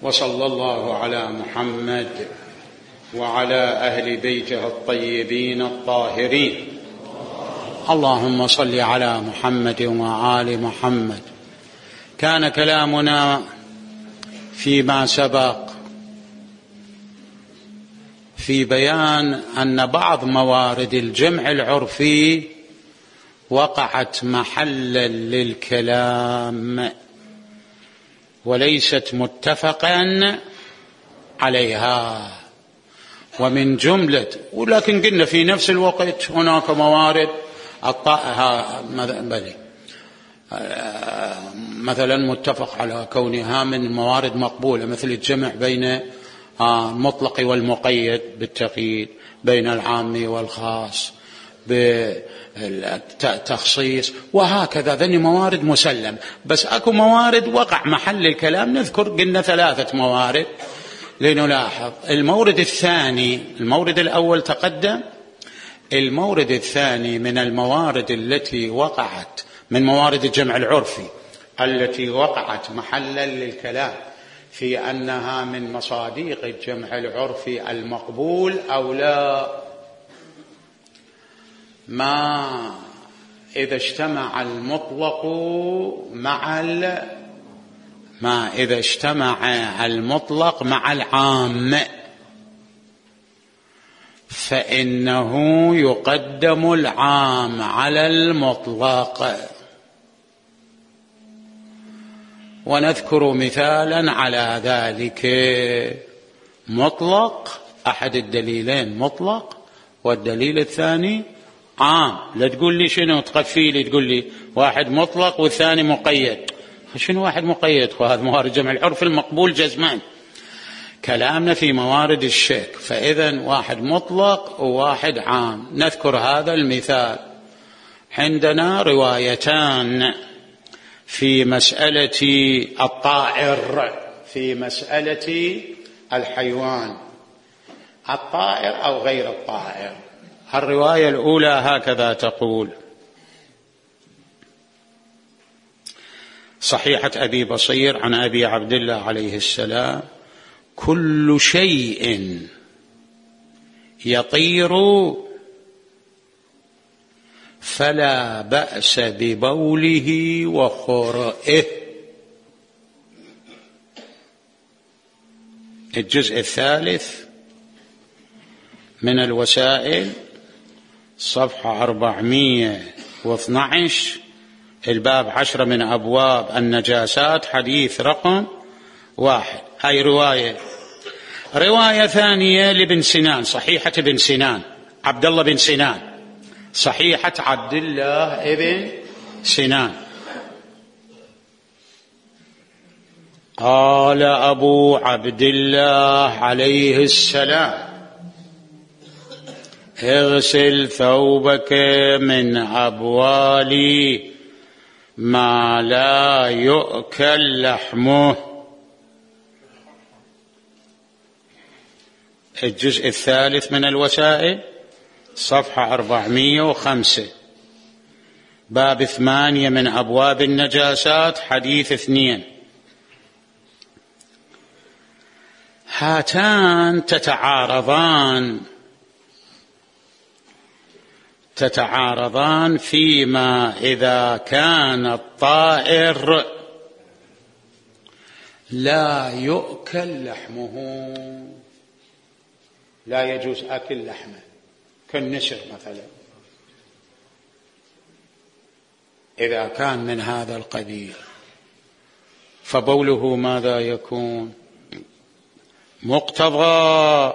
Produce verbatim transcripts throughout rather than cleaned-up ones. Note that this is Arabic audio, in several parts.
وصلى الله على محمد وعلى أهل بيته الطيبين الطاهرين. اللهم صل على محمد وآل محمد. كان كلامنا فيما سبق في بيان أن بعض موارد الجمع العرفي وقعت محلا للكلام وليست متفقا عليها، ومن جملة ولكن قلنا في نفس الوقت هناك موارد مثلا متفق على كونها من الموارد مقبولة، مثل الجمع بين المطلق والمقيد بالتقييد، بين العام والخاص بالتخصيص، وهكذا. ذني موارد مسلم. بس أكو موارد وقع محل الكلام نذكر، قلنا ثلاثة موارد لنلاحظ. المورد الثاني، المورد الأول تقدم، المورد الثاني من الموارد التي وقعت من موارد الجمع العرفي التي وقعت محلا للكلام في أنها من مصاديق الجمع العرفي المقبول أو لا، ما إذا اجتمع المطلق مع ال ما إذا اجتمع المطلق مع العام فإنه يقدم العام على المطلق. ونذكر مثالا على ذلك. مطلق، أحد الدليلين مطلق والدليل الثاني عام. لا تقول لي شنو تقفي لي تقول لي واحد مطلق والثاني مقيد. شنو واحد مقيد؟ وهذا موارد جمع العرف المقبول جزمان. كلامنا في موارد الشك، فإذا واحد مطلق وواحد عام. نذكر هذا المثال. عندنا روايتان في مسألة الطائر، في مسألة الحيوان، الطائر أو غير الطائر. الرواية الأولى هكذا تقول: صحيحة أبي بصير عن أبي عبد الله عليه السلام: كل شيء يطير فلا بأس ببوله وخرئه. الجزء الثالث من الوسائل، صفحة أربعمائة واثني عشر، الباب عشرة من أبواب النجاسات، حديث رقم واحد. هاي رواية. رواية ثانية لابن سنان، صحيحة ابن سنان، عبد الله بن سنان، صحيحة عبد الله ابن سنان. قال أبو عبد الله عليه السلام: اغسل ثوبك من أبوال ما لا يؤكل لحمه. الجزء الثالث من الوسائل، صفحة أربعمائة وخمسة، باب ثمانية من أبواب النجاسات، حديث اثنين. هاتان تتعارضان تتعارضان فيما إذا كان الطائر لا يؤكل لحمه، لا يجوز أكل لحمه، كالنسر مثلا. إذا كان من هذا القبيل فبوله ماذا يكون؟ مقتضى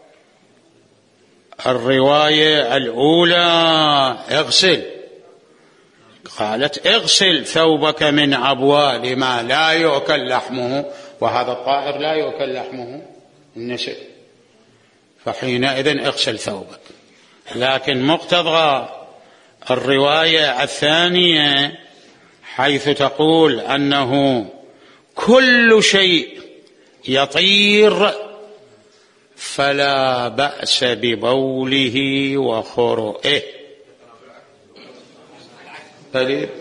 الرواية الأولى اغسل، قالت اغسل ثوبك من أبوال ما لا يؤكل لحمه، وهذا الطائر لا يؤكل لحمه النسر، فحينئذ اغسل ثوبك. لكن مقتضى الرواية الثانية حيث تقول أنه كل شيء يطير فلا بأس ببوله وخرئه.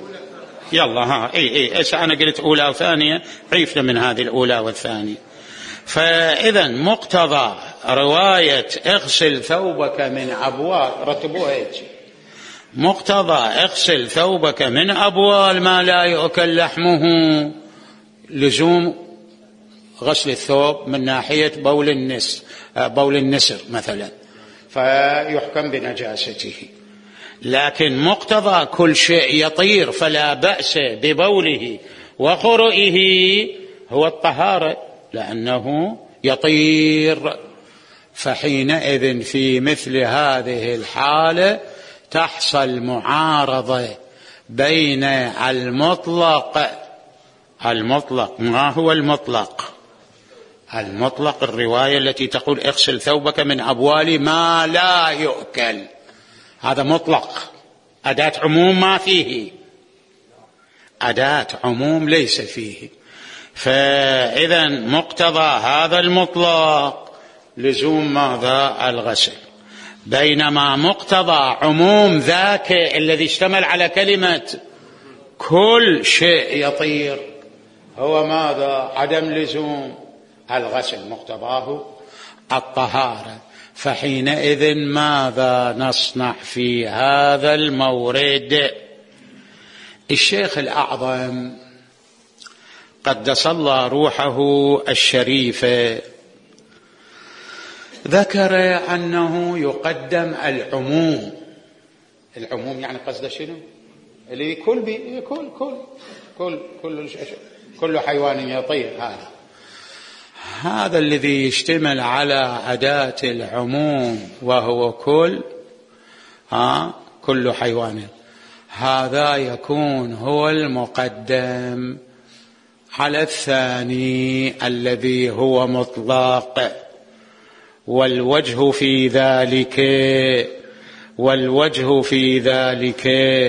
يلا ها اي اي ايش انا قلت اولى وثانيه، عيفنا من هذه الاولى والثانيه. فإذا مقتضى رواية اغسل ثوبك من أبوال، رتبوها هيك، مقتضى اغسل ثوبك من أبوال ما لا يؤكل لحمه لزوم غسل الثوب من ناحية بول النسر، بول النسر مثلا، فيحكم بنجاسته. لكن مقتضى كل شيء يطير فلا بأس ببوله وخرئه هو الطهارة، لأنه يطير. فحينئذ في مثل هذه الحالة تحصل معارضة بين المطلق، المطلق ما هو المطلق؟ المطلق الرواية التي تقول اغسل ثوبك من أبوال ما لا يؤكل، هذا مطلق، أداة عموم ما فيه، أداة عموم ليس فيه. فإذا مقتضى هذا المطلق لزوم ماذا؟ الغسل. بينما مقتضى عموم ذاك الذي اشتمل على كلمة كل شيء يطير هو ماذا؟ عدم لزوم الغسل، مقتضاه الطهارة. فحينئذ ماذا نصنع في هذا المورد؟ الشيخ الأعظم قدس الله روحه الشريفة ذكر أنه يقدم العموم. العموم يعني قصده شنو؟ اللي كل بي كل كل كل كل كل حيوان يطير، هذا هذا الذي يشتمل على أداة العموم وهو كل ها كل حيوان، هذا يكون هو المقدم على الثاني الذي هو مطلق. والوجه في ذلك والوجه في ذلك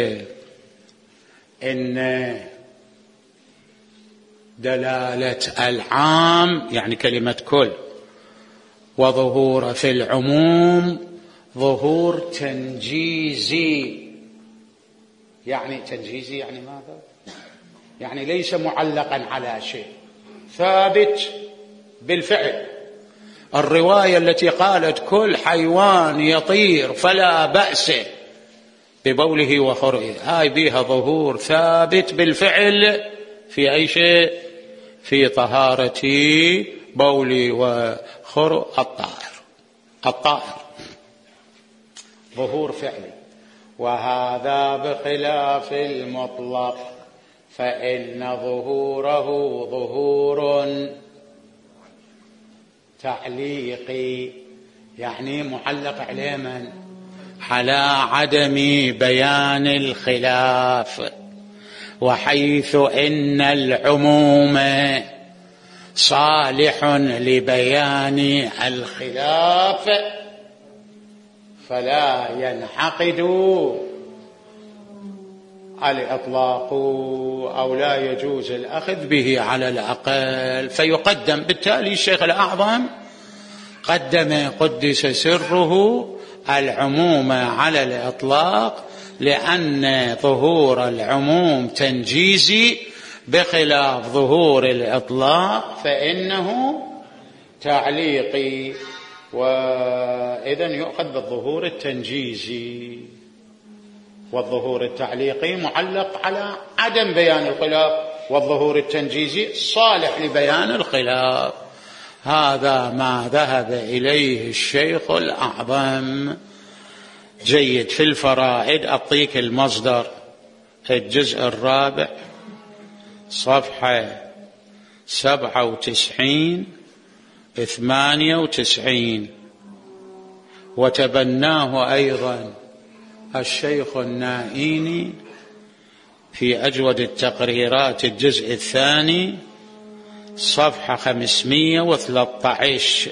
إن دلالة العام يعني كلمة كل وظهور في العموم ظهور تنجيزي. يعني تنجيزي يعني ماذا؟ يعني ليس معلقا على شيء، ثابت بالفعل. الرواية التي قالت كل حيوان يطير فلا بأس ببوله وخرئه، هاي بها ظهور ثابت بالفعل في أي شيء؟ في طهارة بول وخرء الطائر، الطائر ظهور فعلي. وهذا بخلاف المطلق فإن ظهوره ظهور تعليقي، يعني معلق عليه من؟ على عدم بيان الخلاف. وحيث إن العموم صالح لبيان الخلاف فلا ينعقد الإطلاق أو لا يجوز الأخذ به على الأقل، فيقدم. بالتالي الشيخ الأعظم قدم قدس سره العموم على الإطلاق، لأن ظهور العموم تنجيزي بخلاف ظهور الإطلاق فإنه تعليقي. وإذن يؤخذ بالظهور التنجيزي، والظهور التعليقي معلق على عدم بيان الخلاف، والظهور التنجيزي صالح لبيان الخلاف. هذا ما ذهب إليه الشيخ الأعظم. جيد. في الفرائد أعطيك المصدر، الجزء الرابع صفحة سبعة وتسعين ثمانية وتسعين، وتبناه أيضا الشيخ النائيني في أجود التقريرات الجزء الثاني صفحة خمسمائة وثلاثة عشر.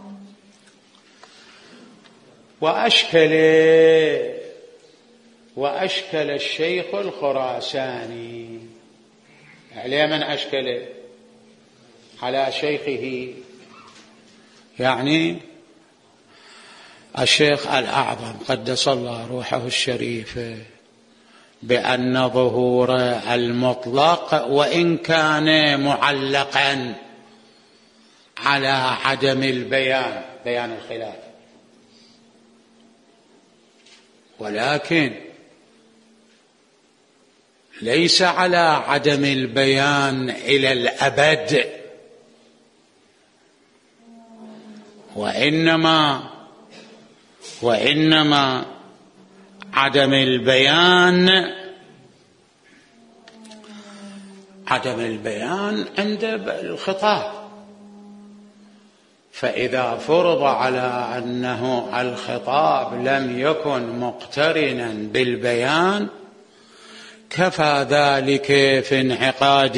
وأشكل وأشكل الشيخ الخراساني على من أشكل؟ على شيخه، يعني الشيخ الأعظم قدس الله روحه الشريف، بأن ظهور المطلق وإن كان معلقا على عدم البيان، بيان الخلاف، ولكن ليس على عدم البيان إلى الأبد، وإنما وإنما عدم البيان عدم البيان عند الخطاب. فإذا فرض على أنه الخطاب لم يكن مقترنا بالبيان كفى ذلك في انعقاد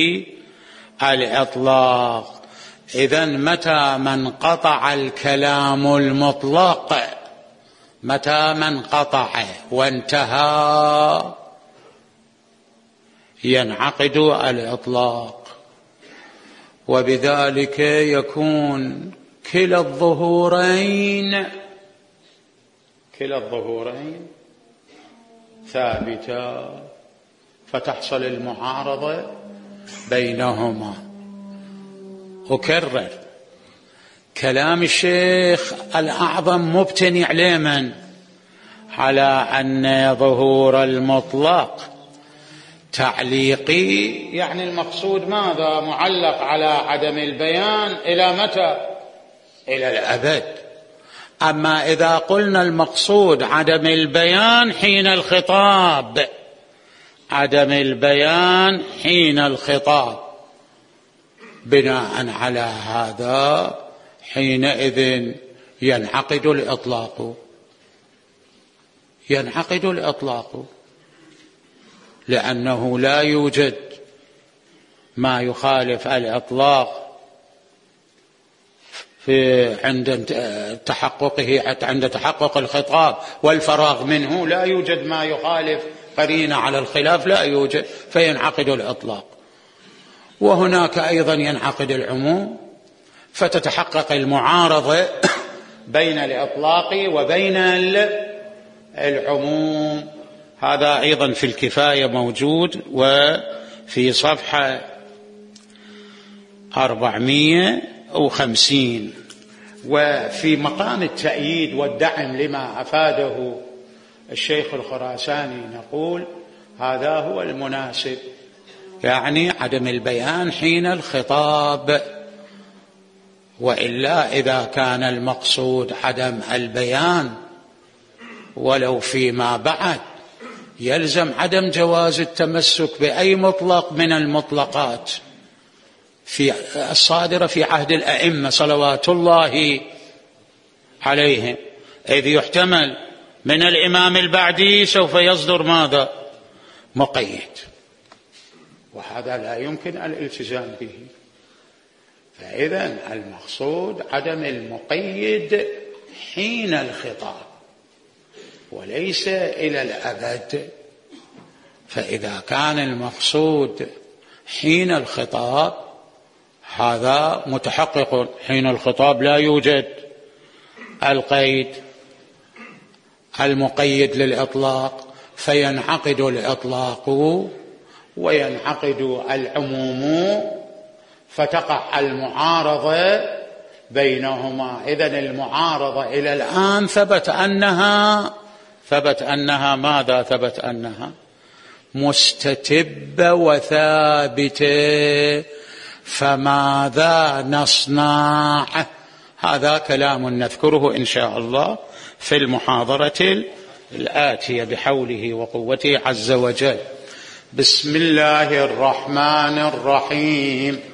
الإطلاق. إذن متى من قطع الكلام المطلق، متى من قطع وانتهى، ينعقد الإطلاق، وبذلك يكون كلا الظهورين كلا الظهورين ثابتا، فتحصل المعارضة بينهما. أكرر كلام الشيخ الأعظم مبتني على من؟ على أن ظهور المطلق تعليقي، يعني المقصود ماذا؟ معلق على عدم البيان إلى متى؟ إلى الأبد. أما إذا قلنا المقصود عدم البيان حين الخطاب، عدم البيان حين الخطاب، بناء على هذا حينئذ ينعقد الإطلاق، ينعقد الإطلاق، لأنه لا يوجد ما يخالف الإطلاق في عند تحققه، عند تحقق الخطاب والفراغ منه لا يوجد ما يخالف قرينة على الخلاف، لا يوجد، فينعقد الإطلاق. وهناك أيضا ينعقد العموم، فتتحقق المعارضة بين الإطلاق وبين العموم. هذا أيضا في الكفاية موجود، وفي صفحة أربعمائة وخمسين. وفي مقام التأييد والدعم لما أفاده الشيخ الخراساني نقول هذا هو المناسب، يعني عدم البيان حين الخطاب، وإلا إذا كان المقصود عدم البيان ولو فيما بعد يلزم عدم جواز التمسك بأي مطلق من المطلقات في الصادرة في عهد الأئمة صلوات الله عليهم، إذ يحتمل من الإمام البعدي سوف يصدر ماذا؟ مقيد، وهذا لا يمكن الالتزام به. فإذا المقصود عدم المقيد حين الخطاب وليس إلى الأبد. فإذا كان المقصود حين الخطاب هذا متحقق، حين الخطاب لا يوجد القيد المقيد للإطلاق، فينعقد الإطلاق وينعقد العموم، فتقع المعارضة بينهما. إذن المعارضة إلى الآن ثبت أنها ثبت أنها ماذا؟ ثبت أنها مستتبة وثابتة، فماذا نصنع؟ هذا كلام نذكره إن شاء الله في المحاضرة الآتية بحوله وقوته عز وجل. بسم الله الرحمن الرحيم.